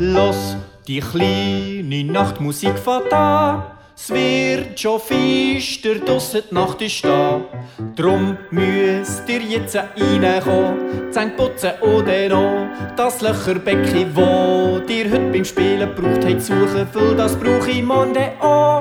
Los, die kleine Nachtmusik fängt an. Es wird schon finster, draussen die Nacht ist da. Drum müsst ihr jetzt reinkommen, Zähne putzen oder noch das Löcherbecken, wo ihr heute beim Spielen braucht, habt suchen, weil das brauch ich morgen auch.